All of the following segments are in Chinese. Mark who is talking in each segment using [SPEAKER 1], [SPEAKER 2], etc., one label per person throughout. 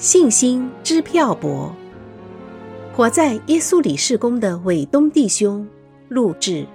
[SPEAKER 1] 信心之漂泊。活在耶稣里事工的伟东弟兄录制。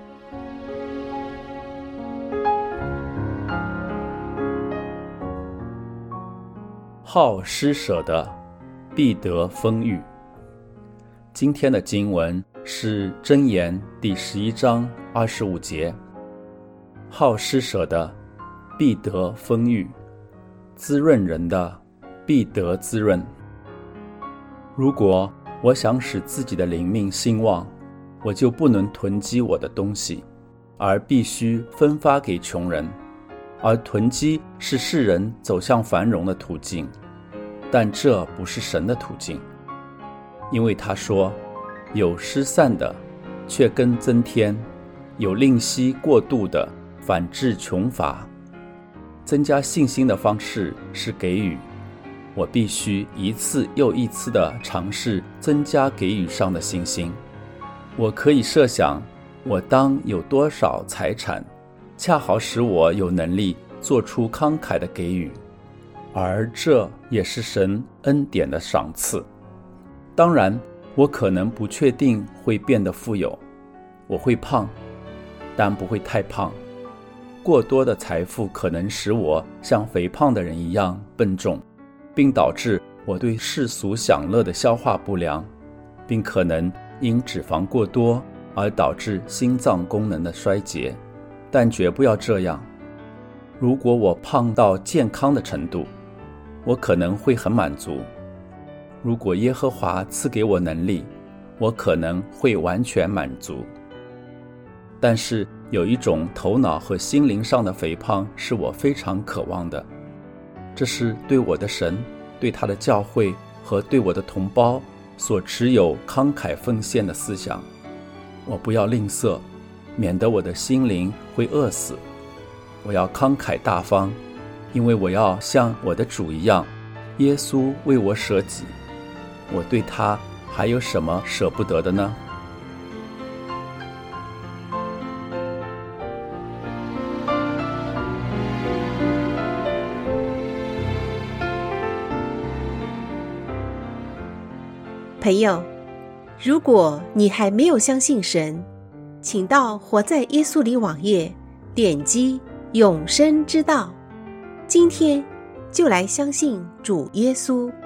[SPEAKER 2] 好施舍的必得丰裕。今天的经文是箴言第11章25节。好施舍的必得丰裕，滋润人的必得滋润。如果我想使自己的灵命兴旺，我就不能囤积我的东西，而必须分发给穷人。而囤积是世人走向繁荣的途径，但这不是神的途径。因为他说，有失散的，却更增添；有吝惜过度的，反致穷乏。增加信心的方式是给予。我必须一次又一次地尝试增加给予上的信心。我可以设想，我当有多少财产，恰好使我有能力做出慷慨的给予，而这也是神恩典的赏赐。当然，我可能不确定会变得富有，我会胖，但不会太胖。过多的财富可能使我像肥胖的人一样笨重，并导致我对世俗享乐的消化不良，并可能因脂肪过多而导致心脏功能的衰竭，但绝不要这样。如果我胖到健康的程度，我可能会很满足。如果耶和华赐给我能力，我可能会完全满足。但是有一种头脑和心灵上的肥胖是我非常渴望的，这是对我的神、对他的教会和对我的同胞所持有慷慨奉献的思想。我不要吝啬，免得我的心灵会饿死。我要慷慨大方，因为我要像我的主一样，耶稣为我舍己。我对他还有什么舍不得的呢？
[SPEAKER 1] 朋友，如果你还没有相信神，请到活在耶稣里网页点击永生之道，今天就来相信主耶稣。